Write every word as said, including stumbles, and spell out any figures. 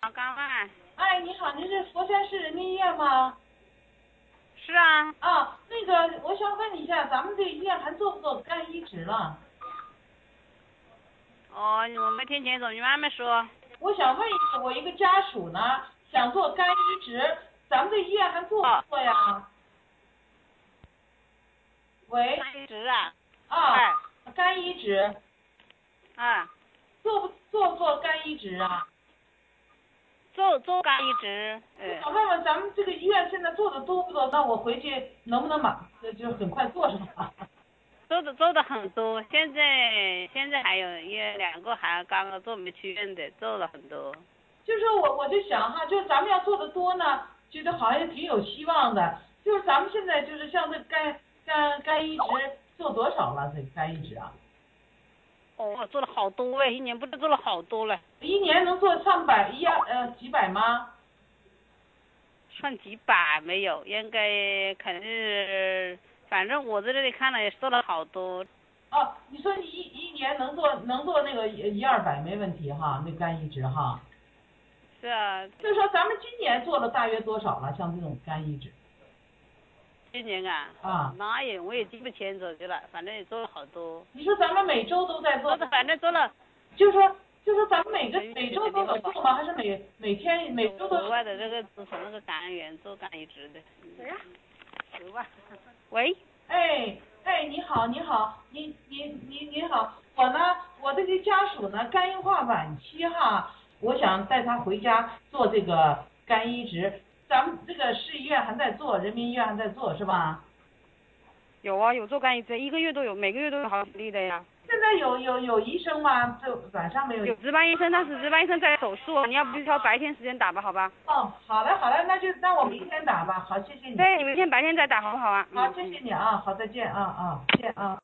好，刚啊。 哎，你好，您是佛山市人民医院吗？ 是啊。 啊，那个，我想问一下，咱们这医院还做不做肝移植了？ 哦，我没听清楚，你慢慢说。 我想问一下，我一个家属呢，想做肝移植，咱们这医院还做不做呀？喂。 肝移植啊。 啊。 哎。 肝移植。 啊。 做不做不做肝移植啊？ 做做肝移植。嗯。 想问问咱们这个医院现在做的多不多？那我回去能不能马就很快做上啊？ 做的做的很多，现在现在还有一两个还刚刚做没去院的，做了很多。 就是说我我就想哈，就是咱们要做的多呢，觉得好像也挺有希望的。就是咱们现在就是像这肝肝肝移植做多少了？这肝移植啊？ 哦，做了好多哎，一年不是做了好多了。 一年能做上百一呃几百吗？ 算几百没有，应该肯定是，反正我在这里看了也做了好多。 哦，你说你一一年能做能做那个一二百没问题哈，那肝移植哈。 是啊。 就是说咱们今年做了大约多少了？像这种肝移植。 今年啊。 啊。 那也我也记不清楚去了，反正也做了好多。 你说咱们每周都在做？ 做的反正做了。 就是说就是说咱们每个每周都有做吗？还是每每天每周都？ 额外的这个从那个肝源做肝移植的。谁呀？额外。喂。 哎哎，你好你好，你你你你好，我呢我这个家属呢肝硬化晚期哈，我想带他回家做这个肝移植，咱们这个市医院还在做，人民医院还在做是吧？ 有啊，有做肝移植，一个月都有，每个月都有好几例的呀。 现在有有有医生吗？这晚上没有？ 有值班医生，但是值班医生在手术，你要不就挑白天时间打吧，好吧？ 哦，好嘞好嘞，那就那我明天打吧，好，谢谢你。 对，你明天白天再打好不好啊？ 好，谢谢你啊，好，再见啊啊，见啊。